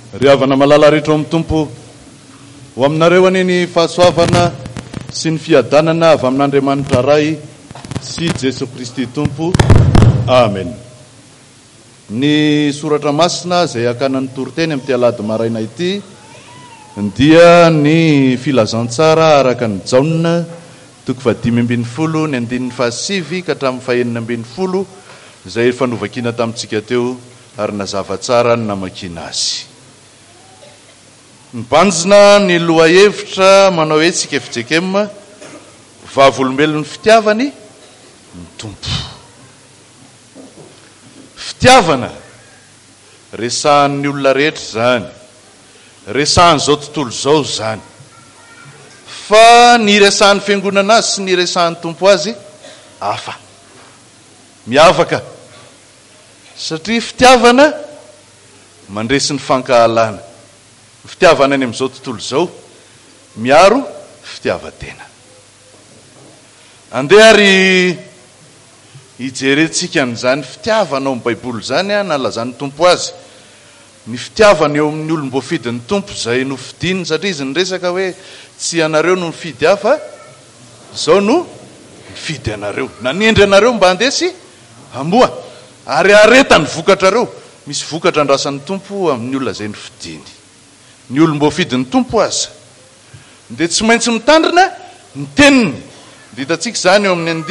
ry havana malala rehetra amin'ny tompo ho aminareo ani ny fahasoavana sy ny fiadanana avy amin'Andriamanitra ray sy Jesu Kristy tompo. Amen. Ny soratra masina izay akanan'ny toroteny amin'ny alahady maraina ity dia ny filazantsara araka ny Jaona 5:10 ny 7 ka hatramin'ny 9 izay fanovakina tamintsika teo ary nazava tsara ny namakina azy. Mibanjina ny loha hevitra manao hoe tsika fitsekema vavolombelon'ny fitiavany ny tompo. Fitiavana resahan'ny olona rehetra zany, resahan'izao tontolo zao zany, fa ny resahan'ny fiangonana azy sy ny resahan'ny tompo azy hafa, miavaka, satria fitiavana mandresy ny fankahalana. Fitiavana any amin'izao tontolo zao miaro fitiavatena. Andeha ary hijerentsika n'izany fitiavana ao amin'ny Baiboly zany nalazan'ny tompo azy. Ny fitiavana eo amin'ny olom-boafidin'ny tompo izay nofidiny, satria izy niresaka hoe tsy anareo no nifidy hafa, izao no nifidy anareo, nanendry anareo mba handesy hamoa, ary areta ny vokatrareo. Misy vokatra andrasan'ny tompo amin'ny olona izay nofidiny, ny olom-boafidin'ny tompo aza. Dia tsy maintsy mitandrina ny teniny. Ditantsika zany eo amin'ny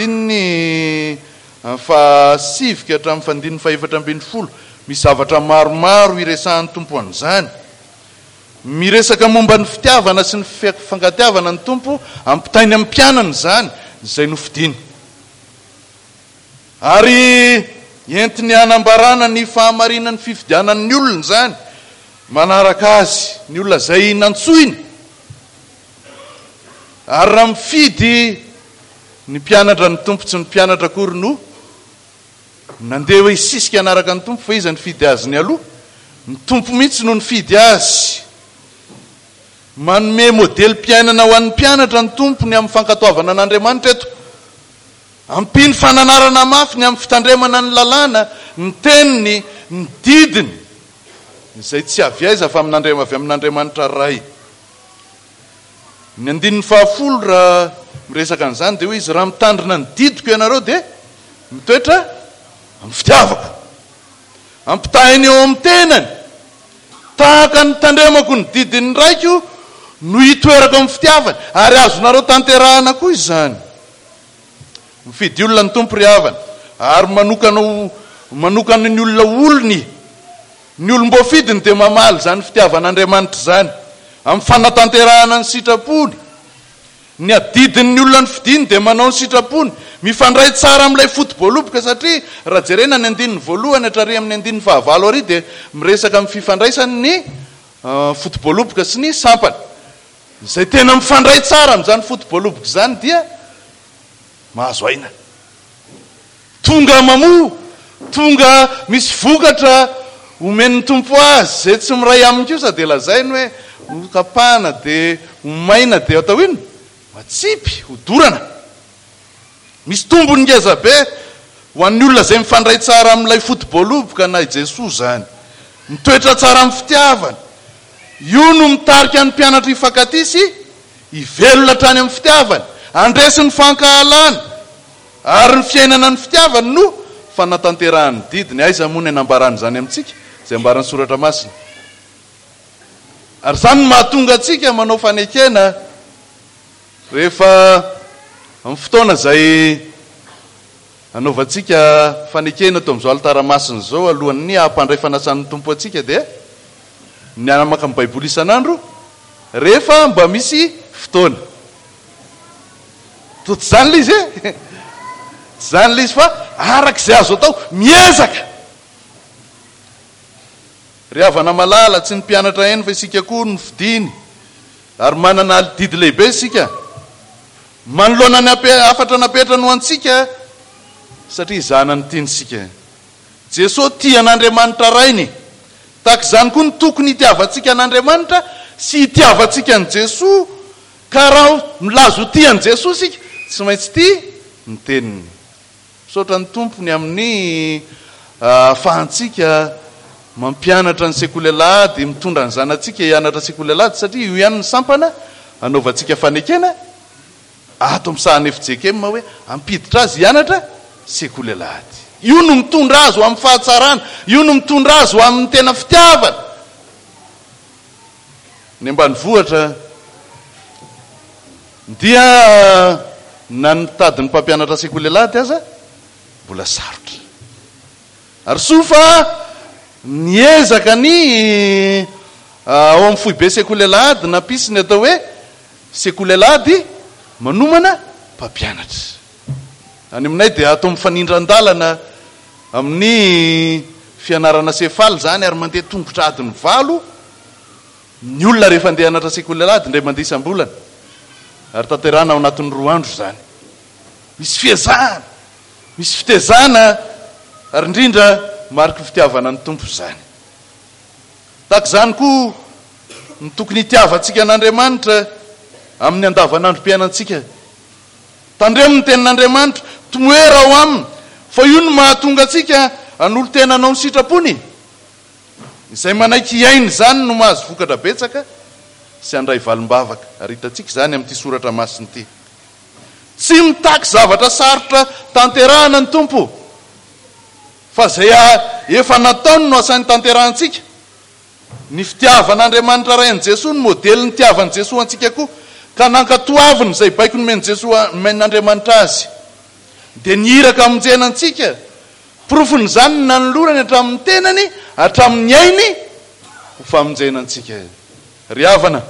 7 ka hatramin'ny 7:4 misy zavatra maromaro iresahan'ny tompo an'izany. Miresaka momba ny fitiavana sy ny fangatiavana ny tompo ampitainy amin'ny mpianany zany izay nofidiny, ary entiny hanambarana ny fahamarinan'ny fifidianan'ny olona zany manaraka azy, ny olona izay nantsoiny. Ary raha mifidy ny mpianatra ny tompo tsy ny mpianatra akory no nandeha hoe hisisika anaraka ny tompo, fa izy nifidy azy ny aloha, ny tompo mihitsy no nifidy azy. Manome modely-piainana ho an'ny mpianatra ny tompo ny amin'ny fankatoavana an'Andriamanitra eto, ampiny fananarana mafy ny amin'ny fitandremana ny lalàna, ny teniny, ny didiny, izay tsy avy aiza fa avy amin'Andriamanitra ray. Ny 10 raha miresaka an'izany dia hoe izy raha mitandrina ny didiko ianareo dia mitoetra amin'ny fitiavako, ampitahiny eo amin'ny tenany, tahaka ny tandremako ny didiny raiko no hitoerako amin'ny fitiavany, ary azonareo tanterahana koa izany. Mifidy olona ny tompo ry havana, ary manokana ny olona olony, ny olom-boafidiny dia mamaly zany fitiavan'Andriamanitra zany amin'ny fanatanterahana ny sitrapony. Ny adidin'ny olona ny fidiny dia manao ny sitrapony, mifandray tsara amin'ilay fotoboaloboka, satria raha jerena ny 1 hatrary amin'ny 15 ary dia miresaka amin'ny fifandraisany ny fotoboaloboka sy ny sampany. Izay tena mifandray tsara amin'izany fotoboaloboka zany dia mahazo aina, tonga mamoa, tonga misy vokatra omen'ny tompo azy, zay tsy miray aminy kosa dia lazainy hoe hokapana dia homaina dia atao ino matsipy, hodorana. Misy tombony ngeza be ho an'ny olona izay mifandray tsara amin'ilay fotoboaloboka na i Jesosy zany, mitoetra tsara amin'ny fitiavana. Io no mitarika ny mpianatra hifankatisy hivelona hatrany amin'ny fitiavana, andresy ny fankahalana, ary ny fiainana ny fitiavana no fanatanterahany didiny. Aiza moa ny anambarany zany amintsika izay ambaran'ny soratra masina. Ary zany mahatonga atsika manao fanekena rehefa amin'ny fotoana izay anaovantsika fanekena to amin'izao alitara masina zao, alohan'ny hampandray fanasan'ny tompo atsika dia ny anamaka amin'ny Baiboly isan'andro rehefa mba misy fotoana. To tsy zany lay izy tsy zany lay izy, fa arak'izay azo atao miezaka. Ry havana malala, tsy ny mpianatra eny fa isika koa no fidiny, ary manana alididy lehibe isika, manoloana ny afatra napetra no antsika, satria izanany tiantsika. Jesosy tia an'Andriamanitra rainy, tahaka izany koa ny tokony hitiavantsika an'Andriamanitra sy hitiavantsika an' Jesosy. Ka raha milazo tia an' Jesosy sika, tsy maintsy tia ny teniny. Misaotra ny tompony amin'ny ahafahantsika mampianatra ny sekoly alahady mitondra ny zanatsika hianatra sekoly alahady satria io ihany ny sampana anaovantsika fanekena ato am'sahany FJKM hoe ampiditra azy hianatra sekoly alahady. Io no mitondra azy ho amin'ny fahatsarana, io no mitondra azy ho amin'ny tena fitiavana. Ny ambanivohitra dia na nitady ny mpampianatra sekoly alahady aza mbola sarotra. Ary sofa niezaka ny ao amin'ny foibe sekoly alahady nampisy ny atao hoe sekoly alahady manomana mpampianatra. Any aminay dia atao mifanindran-dalana amin'ny fianarana sefaly zany ary mandeha tongotra adiny 8 ny olona rehefa andeha hianatra sekoly alahady indray mandeha isam-bolana ary tanterana ao anatin'ny 2 andro zany. Misy fiezahana, misy fitezana ary indrindra mariky fitiavana ny tompo zany. Tahaka zany koa ny tokony hitiavantsika an'Andriamanitra amin'ny andavanandrom-piainantsika. Tandremo ny tenin'Andriamanitra, tomoera ao aminy, fa io no mahatonga atsika an'olo tena anao ny sitrapony. Izay manaiky hiainy zany no mahazo vokatra betsaka sy andray valim-bavaka. Ary hitatsika zany amin'ity soratra masiny ity. Tsy mitaky zavatra sarotra tanterahana ny tompo, fa zay efa nataony no asainy tanterahantsika. Ny fitiavan'Andriamanitra rain'i Jesosy ny modely ny tiavan'i Jesosy antsika koa, ka nankatoaviny zay baiko nomeny Jesosy men'Andriamanitra azy. Dia nihiraka amonjena antsika, profony zany na nolorany hatramin'ny tenany, hatramin'ny ainy, ho famonjena antsika. Ry havana,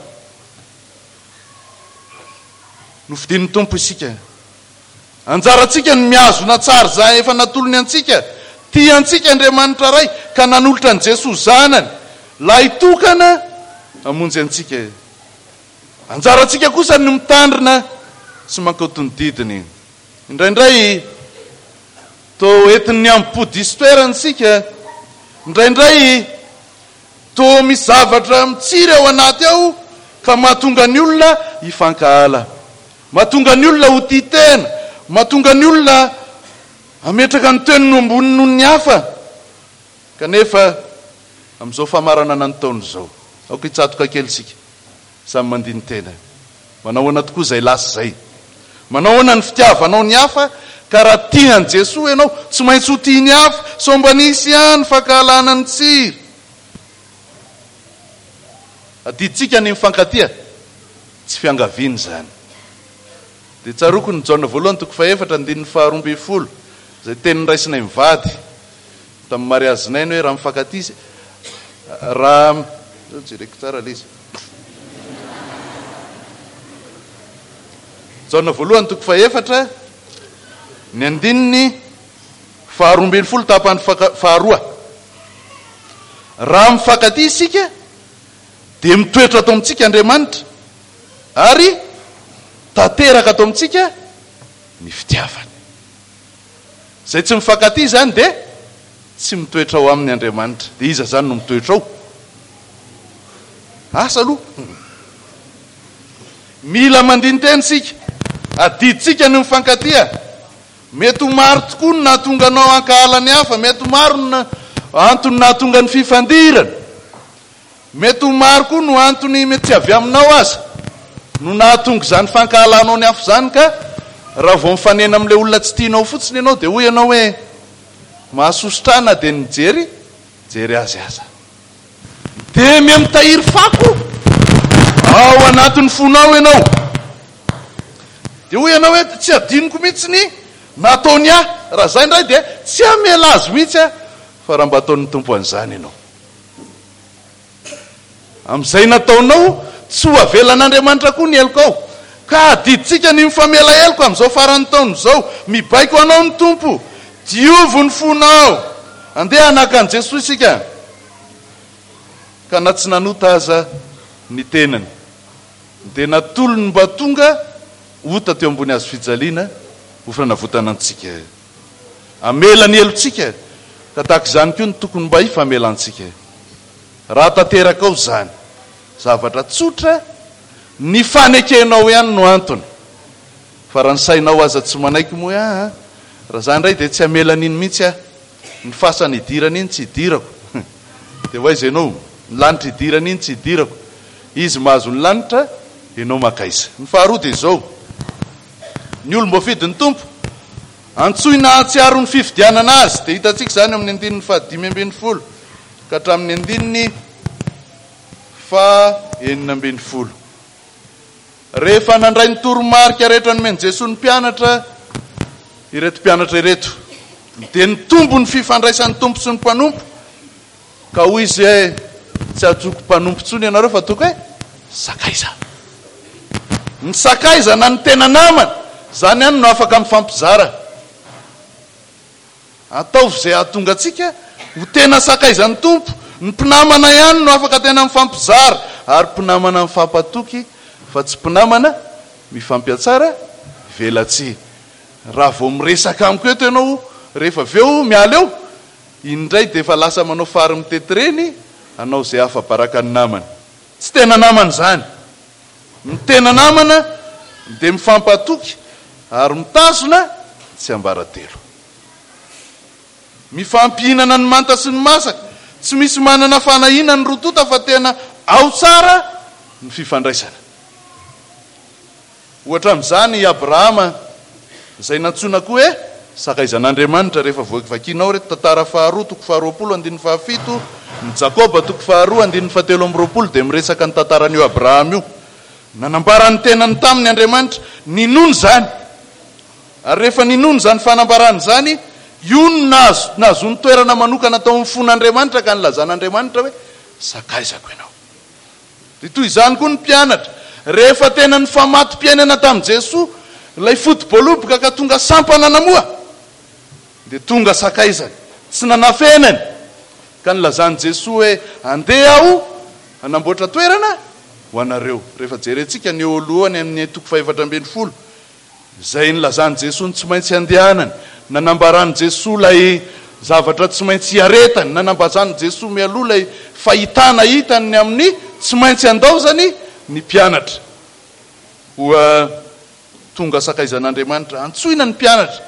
nofidin'ny tompo isika. Anjaratsika ny miazona tsara za efa natolony antsika, tia antsika Andriamanitra ray, ka nanolotra ny Jesosy zanany, la hitokana amonjy antsika. Anjaratsika kosa ny mitandrina sy mankotony didiny. Indraindray to entiny ampody istoerantsika, indraindray to misy zavatra mitsiry ao anaty ao ka mahatonga ny olona hifankahala, mahatonga ny olona ho tia tena, mahatonga ny olona ametraka ny teniny ambony noho ny hafa. Kanefa amin'izao famarana nanotaony zao, aoka hitsatoka kely sika samy mandiny tena. Manao ahoana tokoa zay lasa zay? Manao ahoana ny fitiavanao ny hafa ka raha tian'i Jesosy ianao tsy maintsy ho tia ny hafa, somba nisy ihany fankahalana ny tsiry. Adiditsika ny mifankatia, tsy fiangaviny zany. Dia tsaroko ny Jaona 1:4 zay teniny raisinay mivady tamin'ny mariazinay ny hoe raha mifankatia raha jereko tsara le izy. Jaona 1:4 ny andininy 12 tapany 2. Raha mifankatia isika dia mitoetra atao amintsika Andriamanitra ary tanteraka atao amintsika ny fitiavany. Zay tsy mifankatia zany dia tsy mitoetra ao amin'ny Andriamanitra. Dia iza zany no mitoetra ao? Asa aloha. Mila mandiny teny sika, adiditsika ny mifankatia. Mety ho maro tokoa no nahatonga anao hankahala ny hafa, mety ho maro no antony nahatonga ny fifandirana, mety ho maro koa no antony mety tsy avy aminao aza no nahatonga zany fankahalanao ny hafa zany. Ka raha vao mifanena amin'ilay olona tsy tianao fotsiny ianao dia hoy ianao hoe mahasosotrana dia nijery azy aza, dia mia mitahiry fako ao anatin'ny fonao ianao, dia hoy ianao hoe tsy adiniko mihitsy ny nataony ahy. Raha zay indray dia tsy hamela azy mihitsy fa raha mba ataon'ny tompo an'izany ianao. Amin'izay nataonao tsy ho avelan'Andriamanitra koa ny eloko ao, ka adiditsika ny mifamela eloko amin'izao farany taona izao. Mibaiko anao ny tompo, diovo ny fonao, andeha hanaka an'i Jesosy isika. Ka na tsy nanota aza ny tenany dia natolony mba tonga ota teo ambony azo fijaliana ho fanavotana antsika, amela ny elontsika. Ka tahaka izany koa ny tokony mba hifamelantsika. Raha tanteraka ao zany zavatra tsotra, ny fanekenao ihany no antony, fa raha ny sainao aza tsy manaiky moa raha zany indray dia tsy hamela an'iny mihitsy ny fasany hidirana iny tsy hidirako. dia hoaiza ianao ny lanitra idirana iny tsy idirako, izy mahazo ny lanitra ianao makaiza. Ny faharoa dia izao, ny olom-boafidy ny tompo antsoina atsiaro ny fifidianana azy, dia hitantsika izany amin'ny 5:10 ka hatramin'ny 9:90. Rehefa nandray ny toromarika rehetra nomeny Jesosy ny mpianatra, ireto mpianatra ireto, dia ny tombo ny fifandraisan'ny tompo sy ny mpanompo, ka hoy izy hoe tsy atsoko mpanompo tsony ianareo fa toko hoe sakaiza. Ny sakaiza na ny tena namana, zany ihany no afaka mifampizara. Ataovy izay ahatonga antsika ho tena sakaizan'ny tompo. Ny mpinamana ihany no afaka tena mifampizara, ary mpinamana mifampatoky, fa tsy mpinamana mifampiatsara velatsy. Raha vao miresaka amiko eto ianao rehefa aveo miala eo, indray dia efa lasa manao fary mitetireny, anao izay hafa baraka ny namana. Tsy tena namana izany. Ny tena namana dia mifampatoky ary mitazona tsy ambaratelo, mifampihinana ny manta sy ny masaka, tsy misy manana fanahina ny rotota fa tena ao tsara ny fifandraisana. Ohatra amin'izany Abrahama izay nantsona koa hoe sakaizan'Andriamanitra rehefa voakivakianao reto tantara faharoa 2:17, ny Jakoba 2:7-20 dia miresaka ny tantaran'io Abrahama io. Nanambarany tenany taminy Andriamanitra, ninony zany. Ary rehefa ninony zany fanambarany zany, io nahazo ny toerana manokana tao amin'ny fon'Andriamanitra ka nilazan'Andriamanitra hoe sakaizako ianao. Dia toy izany koa ny mpianatra, rehefa tena ny famatom-piainana tamin'i Jesosy, ilay fotoboloboka ka tonga sampana namoa, dia tonga sakaizany, tsy nanafenany, ka nilazan'i Jesosy hoe andeha aho hanamboatra toerana ho anareo. Rehefa jerentsika ny eo alohany amin'ny 4:20, izay nilazan'i Jesosy tsy maintsy andehanany, nanambarany Jesosy lay zavatra tsy maintsy hiaretany, nanambazany Jesosy mialoha lay fahitana hitany amin'ny tsy maintsy andaozany ny mpianatra. Hoa tonga sakaizan'Andriamanitra, antsoina ny mpianatra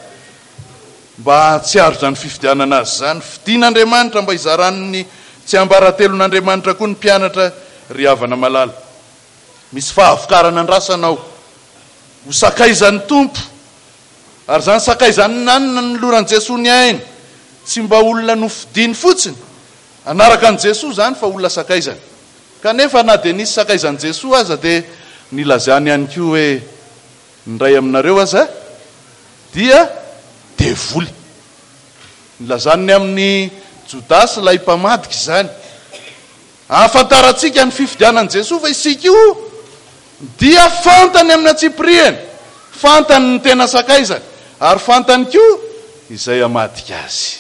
mba tsy aro zany fifidianana azy zany. Fidin'Andriamanitra mba hizaran'ny tsy ambaratelon'Andriamanitra koa ny mpianatra ry havana malala. Misy fahavokarana andrasanao ho sakaizan'ny tompo, ary zany sakaizan'ny nanina ny loran'i Jesosy ny ainy, tsy mba olona nofidiny fotsiny anaraka an' Jesosy zany, fa olona sakaizany. Kanefa na dia nisy sakaizan'i Jesosy aza dia nilazany ihany koa hoe ndray aminareo aza dia devoly. Nilazany amin'ny Jodasy lay mpamadika izany. Ahafantarantsika ny fifidianan'i Jesosy fa isika io dia fantany amin'ny atsipriany, fantany ny tena sakaizany, ary fantany koa izay amadika azy.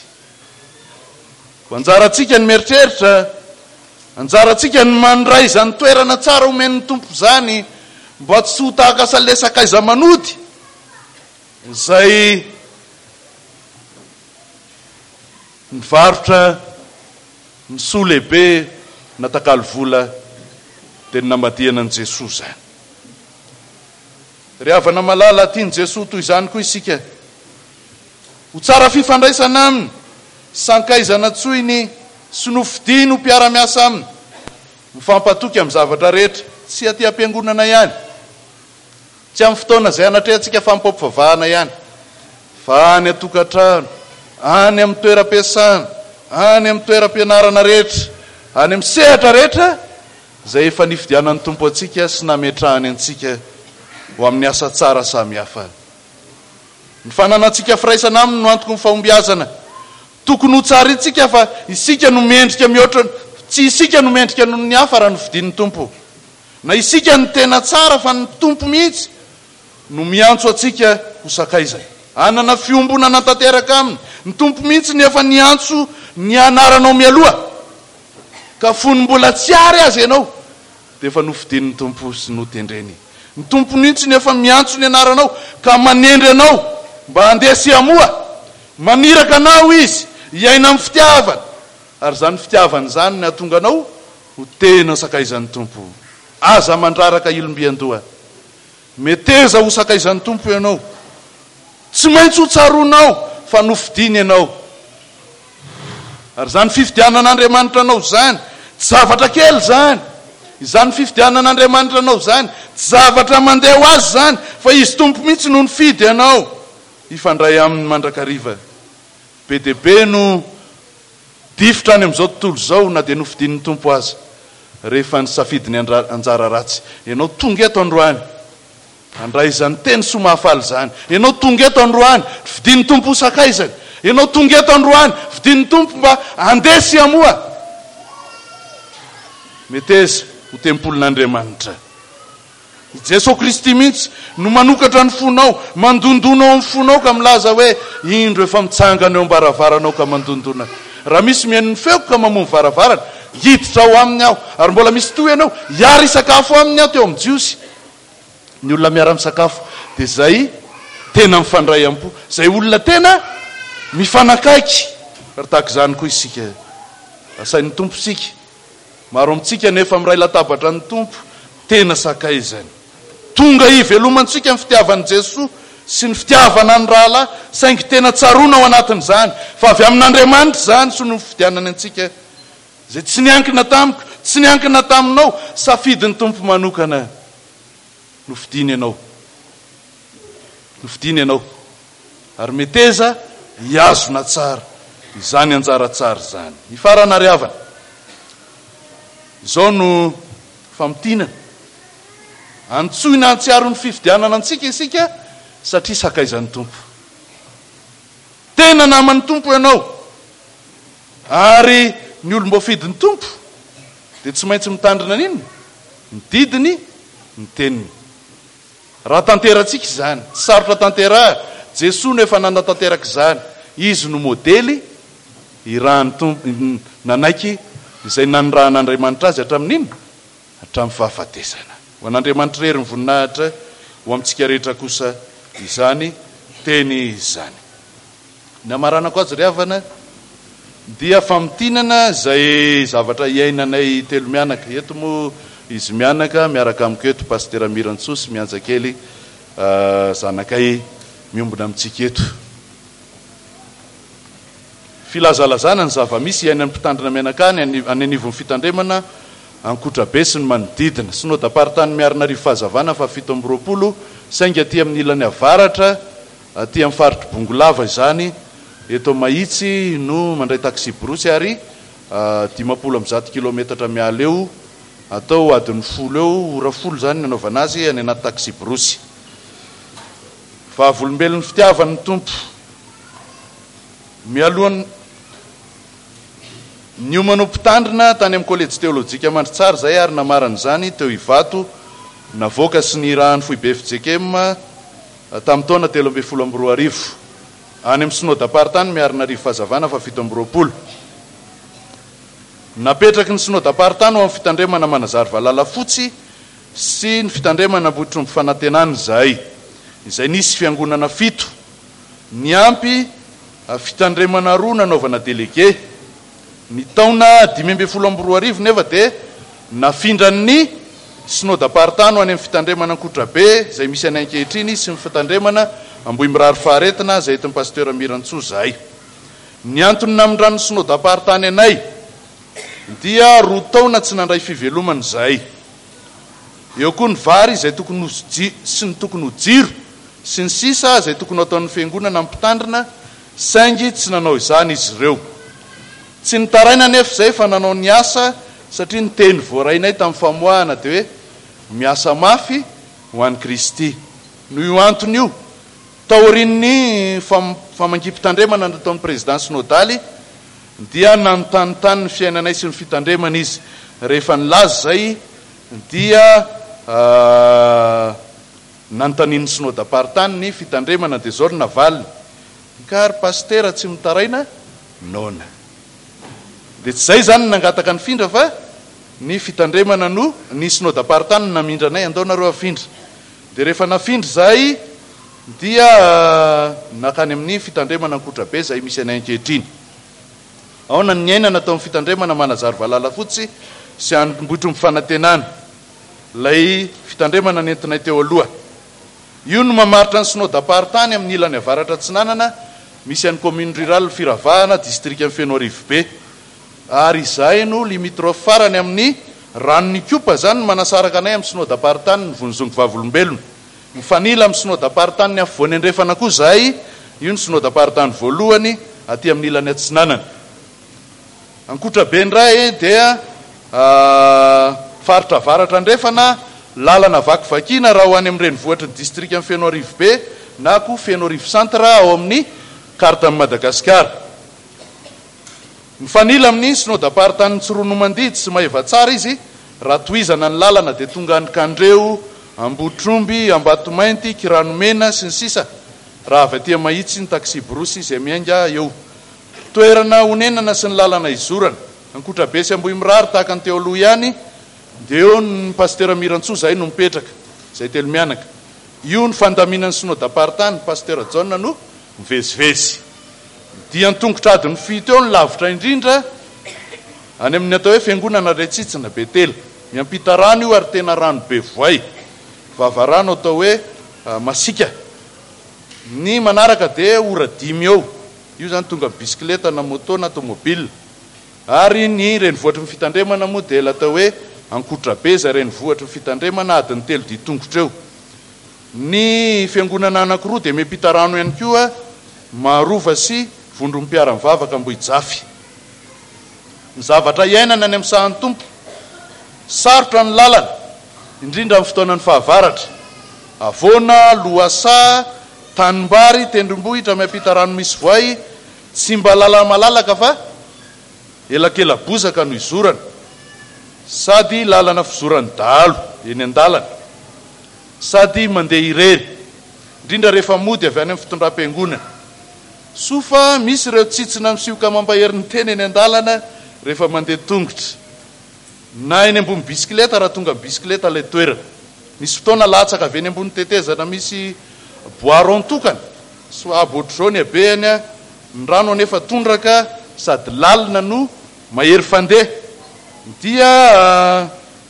Anjarantsika ny mieritreritra, anjarantsika ny mandray izany toerana tsara omen'ny tompo izany, mba tsy ho tahaka sale sakaiza manody izay nivarotra ny soa lehibe natakalo vola dia namadiana an'i Jesosy zany. Ry havana malala tiany Jesosy toy izany koa isika, ho tsara fifandraisana aminy, sankaizana tsoiny sy nofidiny ho mpiara-miasa aminy, mifampatoky amin'ny zavatra rehetra, tsy aty am-piangonana ihany, tsy amin'ny fotoana izay anatrehantsika fampampiavahana ihany, fa any atokantrano, any amin'ny toeram-piasana, any amin'ny toeram-pianarana rehetra, any amin'ny sehatra rehetra izay efa nifidianan'ny tompo antsika sy nametrahany antsika ho amin'ny asa tsara samy hafa. Ny fananantsika firaisana aminy no antoko ny fahombiazana. Tokony ho tsara itsika fa isika no mendrika mihoatra, tsy isika no mendrika noho ny hafa raha nofidian'ny tompo. Na isika ny tena tsara fa ny tompo mihitsy no miantso atsika ho sakaizany. Anana fiombonana tanteraka aminy. Ny tompo mihitsy ny efa niantso ny anaranao mialoha. Ka fony mbola tsy ary azy ianao, dia efa nofidian'ny tompo sy notendreny. Ny tompo mihitsy ny efa miantso ny anaranao ka manendry anao mba handeha sy hamoa. Maniraka anao izy, hiaina amin'ny fitiavana. Ary zany fitiavana zany ny atonga anao ho tena sakaizan'ny tompo. Aza mandraraka ilombiandoha. Meteza ho sakaizan'ny tompo ianao. Tsy maintsy ho tsaronao fa nofidiny ianao. ary zany fifidianan'Andriamanitra anao zany tsy zavatra kely zany. Izany fifidianan'Andriamanitra anao zany tsy zavatra mandeha ho azy zany, fa izy tompo mihitsy no nifidy anao ifandray amin'ny mandrakariva. Be dia be no difitra any amin'izao tontolo zao na dia nofidin'ny tompo azy rehefa nisafidiny anjara ratsy. Ianao tonga eto androany andray izany teny soa mahafaly zany. Ianao tonga eto androany fidin'ny tompo ho sakaizany. Ianao tonga eto androany fidin'ny tompo mba andesy amoa. Meteza ho tempolin'Andriamanitra. Jesosy Kristy mihitsy no manokatra ny fonao, mandondonao amin'ny fonao ka milaza hoe indro efa mitsangana eo am-baravaranao ka mandondona. Raha misy mihaino ny feoko ka mamono varavarana, hiditra ao aminy aho. Ary mbola misy toy ianao, hiary sakafo aminy aho teo amin'ny jiosy. Ny olona miara misakafo dia zay tena mifandray am-po, zay olona tena mifanakaiky. Ary tahaka izany koa isika, asain'ny tompo sika. Maro amintsika nefa miray latabatra ny tompo tena sakaizany. Tonga ivelomantsika ny fitiavan'i Jesosy sy ny fitiavana ny rahalahy, saingy tena tsarona ao anatin'izany. Fa avy amin'Andriamanitra zany so no fidianany antsika. Zay tsy niankina tamiko, tsy niankina taminao, safidin'ny tompo manokana. Nofidiny ianao. Nofidiny ianao. Ary meteza hiazona tsara. Izany anjara tsara zany. Ny farana riavana. Izao no famotinana. Antsoina antsiaro ny fifidianana antsika isika satria sakaizan'ny tompo. Tena naman'ny tompo ianao. Ary ny olom-boafidin'ny tompo dia tsy maintsy mitandrina n'inona? Ny didiny, ny teniny. Raha tanterantsika izany, tsy sarotra tanteraha. Jesosy no efa nanatanteraka izany. Izy no modely irahan'ny tompo nanaiky izay nanirahan'Andriamanitra azy hatramin'inona? Hatramin'ny fahafatesana. Ho an'Andriamanitra rery ny voninahitra, ho amintsika rehetra kosa izany teny izany. Namaranako azy riavana dia famotinana zay zavatra iainanay telo mianaka. Eto moa izy mianaka miaraka amiko eto Pasteur Mirantsoa mianjakely zanakay miombona amintsika eto. Filazalazana ny zava-misy iainan'ny mpitandrina mianaka any anivon'ny fitandremana Ankotrabe sy ny manodidina. Synodam-paritany miarina rivo fahazavana fa 720 sainga aty amin'ny ilany avaratra, aty amin'ny faritry Bongolava izany. Eto Mahitsy no mandray taxi brosy ary 510 kilometatra miala eo, atao adiny 10 eo, ora 10 zany nanaovana azy any anaty taxi brosy. Fa volombelon'ny fitiavan'ny tompo mialohan'ny niomanao mpitandrina tany amin'ny kolejy teolojika Mandritsara zay ary namarana izany teo Ivato, navoaka sy ny rahan'ny foibe FJKM tamin'ny taona 13 any amin'ny synodam-paritany miarina rivo fahazavana fa 720. Napetraky ny synodam-paritany ao amin'ny fitandremana Manazary Valalafotsy sy ny fitandremana Ambohitromby Fanantenana izay nisy fiangonana 7. Ny ampy fitandremana 2 nanaovana délégué. Ny taona 2012 nefa dia nafindran'ny synodam-paritany any amin'ny fitandremana Ankotrabe izay misy any ankehitriny sy ny fitandremana Ambohimirary Faharetina izay etin'ny Pasteur Mirantsoa zay. Ny antony namindran'ny synodam-paritany anay dia 2 taona tsy nandray fivelomana zay. Eo koa ny vary izay tokony sy ny tokony ho jiro sy ny sisa izay tokony ataon'ny fiangonana mpitandrina saingy tsy nanao izany izy ireo. Tsy nitaraina nefa zay fa nanao ny asa satria ny teny voarainay tamin'ny famoahana dia hoe miasa mafy ho an'i Kristy. Noho io antony io, taorin'ny famangim-pitandremana nataon'ny président synodaly dia nanotanitany ny fiainanay sy ny fitandremana izy. Rehefa nilaza zay dia nanontanian'ny synodam-paritany ny fitandremana dia zao no navaliny. Ka ary pasteur tsy mitaraina nona. Dia tsy zay zany nangataka ny findra fa ny fitandremana no ny synodam-paritany namindra anay andao nareo afindra. Dia rehefa nafindra zay dia nakany amin'ny fitandremana Ankotrabe zay misy anay ankehitriny. Ao na ny ainana atao amin'ny fitandremana Manazary Valalafotsy sy Ambohitromby Fanantenana, lay fitandremana nentinay teo aloha. Io no mamaritra ny synodam-paritany amin'ny ilany avaratra Atsinanana, misy an'ny commune rurale Firavahana, district amin'ny Fenoarivo be. ary izay no limitro farany amin'ny ranony kopa zany manasaraka anay amin'ny synodam-paritany ny vonizongo vavolombelona mifanila amin'ny synodam-paritany amin'ny voany andrefana koa zay io ny synodam-paritany voalohany aty amin'ny ilany atsinanana ankotra be ndray dia faritra varatra andrefana lalana vakivakina raha ho any amin'ny renivohitra ny distrika amin'ny Fenoarivo be na ko Fenoarivo centre ao amin'ny carte amin'ny Madagasikara mifanila amin'ny synodam-paritany Tsironomandidy sy Maevatsara izy raha toizana ny lalana dia tonga any Kandreo, Ambotromby, Ambatomainty, Kiranomena sy ny sisa raha avy aty mahitsy ny taxi brosy izay miainga eo toerana honenana sy ny lalana izorana ankotra be sy ambohy mirary tahaka ny teo aloha ihany dia eo ny pasteur Mirantsoa zay no mipetraka zay telo mianaka io ny fandaminan'ny synodam-paritany pasteur John no mivezivezy dia an-tongotra adiny fito eo ny lavitra indrindra any amin'ny atao hoe fiangonana Retsitsina Betela miampita rano io ary tena rano be voay vavarano atao hoe masika ny manaraka dia ora 5 eo io zany tonga bisikileta na moto na automobile ary ny renivohatra ny fitandremana moa dia atao hoe ankotra be za renivohatra ny fitandremana adiny 3 ditongotra eo ny fiangonana anankiroa dia miampita rano ihany koa Marova sy Vondrompiara mivavaka Ambohijafy ny zavatra iainana any amin'ny sahan'ny tompo sarotra ny lalana indrindra amin'ny fotoanan'ny fahavaratra Avona, Loasa, Tanimbary, Tendrombohitra miampita rano misy voay tsy mba lala malalaka fa elakela bozaka no izorana sady lalana fizoran'ny dahalo eny an-dalana sady mandeha irery indrindra rehefa mody avy any amin'ny fitondram-piangonana sofa misy ireo tsitsina misioka mampaherin'ny teny eny an-dalana rehefa mandeha tongotra na eny ambony bisikileta raha tonga bisikileta ilay toerana misy fotoana latsaka avy eny ambony tetezana misy boiron tokana soabotrony abeany ny rano anefa tondraka sady lalina no mahery fandeha dia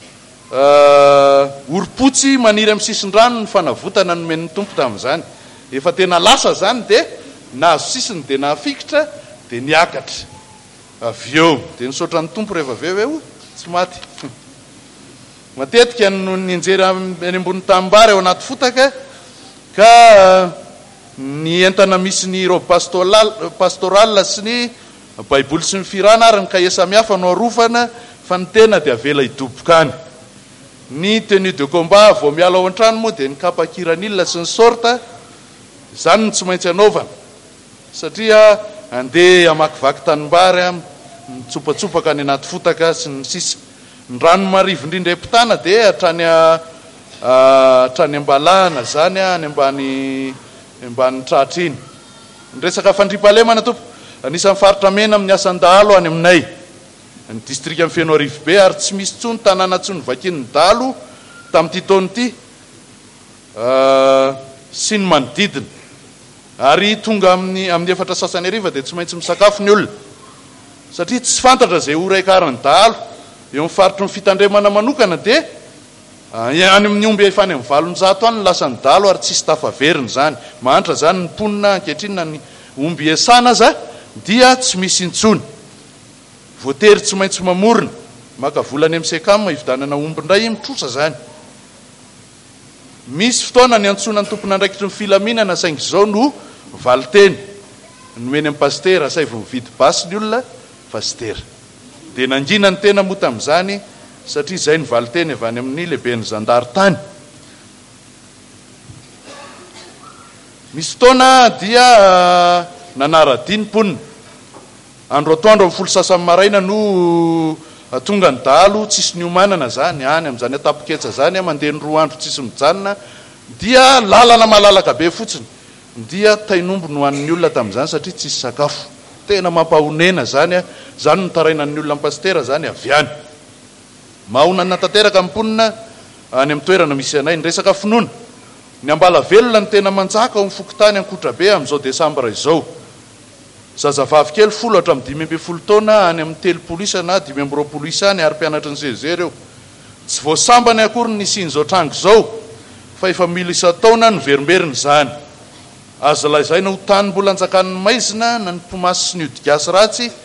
oropotsy maniry amin'ny sisin-drano ny fanavotana nomen'ny tompo tamin'izany efa tena lasa zany dia nahazo sisiny dia nahafikitra dia niakatra avy eo dia nisaotra ny tompo rehefa avy eo tsy maty matetika no nienjery any ambony tambary ao anaty fotaka ka ny entana misy ny ro pastoral sy ny baiboly sy ny firana ary ny kahier samihafa no arofana fa ny tena dia avela hidoboka any ny tenue de combat vao miala ao an-trano moa dia ny kapakiran'ilona sy ny sorta zany no tsy maintsy anaovana satria andeha amakivaky tanimbary mitsopatsopaka any anaty fotaka sy ny sisa ny rano marivo indrindra epitana dia hatrany ambalana zany any ambany tratra iny ny resaka fandripahalemana tompo anisan'ny faritra mena amin'ny asan-dahalo any aminay ny distrika amin'ny Fenoarivo be ary tsy misy tsony tanàna tsony vakin'ny dalo tamin'ity taona ity sy ny manodidina ary tonga amin'ny efatra sasany ariva dia tsy maintsy misakafo ny olona satria tsy fantatra zay oraikarany dalo eo amin'ny faritry ny fitandremana manokana dia any amin'ny omby efany amin'ny 700 any lasa ny dalo ary tsisy tafaveriny zany mahantra zany ny ponina ankehitriny ny omby esana aza dia tsy misy intsony voatery tsy maintsy mamorona maka volany amin'ny sekam hividanana omby ndray mitrosa zany misy fotoana ny antsona ny tompona andraikitry ny filaminana saingy zao no valiteny nomeny amin'ny pastera say vo mividy basy ny olona pastera dia nangina ny tena moa tamin'izany satria zay ny valiteny avy any amin'ny lehibe ny zandary tany misy fotoana dia nanara-dinimponina andro atoandro amin'ny 10 maraina no tonga ny dalo tsisy ny omanana zany any amin'izany atapoketsa zany mandeha ny 2 andro tsisy mijanona dia lalana malalaka be fotsiny dia tainombo no an'ny olona tamin'izany satria tsisy sakafo tena mampahonena zany zany notaraina ny olona pastera zany avy any mahonana tanteraka mponina any amin'ny toerana misy anay ny resaka finoana ny ambala velona ny tena manjaka ao mifokotany ankotra be amin'izao desambra izao zazavavy kely 10 hatramin'ny 5 taona any amin'ny 3 isa na 5 isa any ary mpianatra ny sezery eo tsy voasambany akory ny isian'izao trango zao fa efa 1 taona no verimberiny zany aza lazaina ho tany mbola anjakan'ny maizina na ny pomasy sy ny odigasy ratsy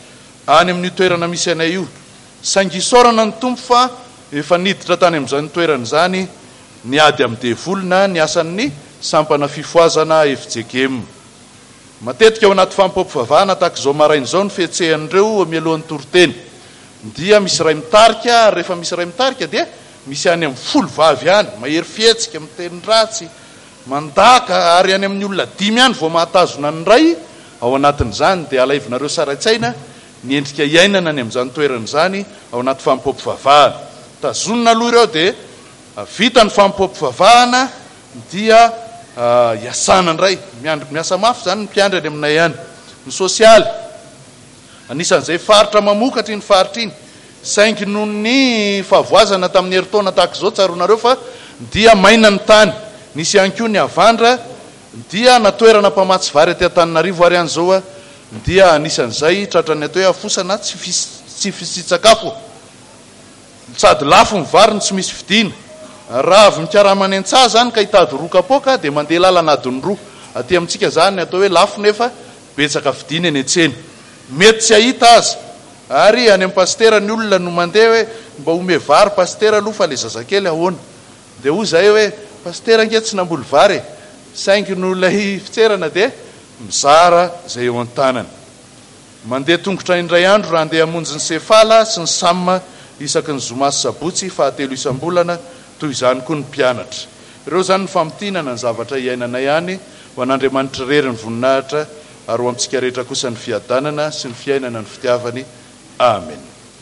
any amin'ny toerana misy anay io saingy isorana ny tompo fa efa niditra tany amin'izany toerana zany niady amin'ny devolona ny asan'ny sampana fifoazana FJKM. Matetika ao anaty fampompivavahana tahaka izao maraina izao ny fietsehan'ireo mialohan'ny toroteny dia misy ray mitarika, rehefa misy ray mitarika dia misy any amin'ny folo vavy any mahery fietsika miteny ratsy mandaka ary any amin'ny olona 5 any vao mahatazona ny ray ao anatin'izany dia alaivinareo saratsaina ny endrika iainana any amin'izany toerana zany ao anaty fampompivavahana. Tazonina aloha ireo dia vita ny fampompivavahana dia iasana ndray miasa mafy zany ny mpiandrany aminay any ny sosialy anisan'izay faritra mamokatra iny faritra iny saingy noho ny fahavoazana tamin'ny heritaona tahaka izao tsaronareo fa dia maina ny tany nisy ihany koa ny avandra dia natoerana mpamatsy vary aty Antananarivo ary any zao dia anisan'izay tratrany atao hoe afosana tsy fisitsakafo sady lafo ny vary ny tsy misy fidina raha avy mikarama-ny an-tsaha zany ka hitady roa kapoaka dia mandeha lalana adiny roa aty amintsika zany atao hoe lafo nefa betsaka fidina eny an-tsena mety tsy ahita aza ary any amin'ny pastera ny olona no mandeha hoe mba ome vary pastera aloha fa le zazakely ahoana dia ho zay hoe pastera ange tsy namboly vary saingy no lay fitserana dia mizara zay eo an-tanany mandeha tongotra indray andro raha andeha hamonjy ny sefala sy ny samma isaky ny zoma sy sabotsy fahatelo isam-bolana toy izany koa ny mpianatra. Ireo zany ny famotinana ny zavatra iainanay any ho an'Andriamanitra rery ny voninahitra ary ho amintsika rehetra kosa ny fiadanana sy ny fiainana ny fitiavany. Amen.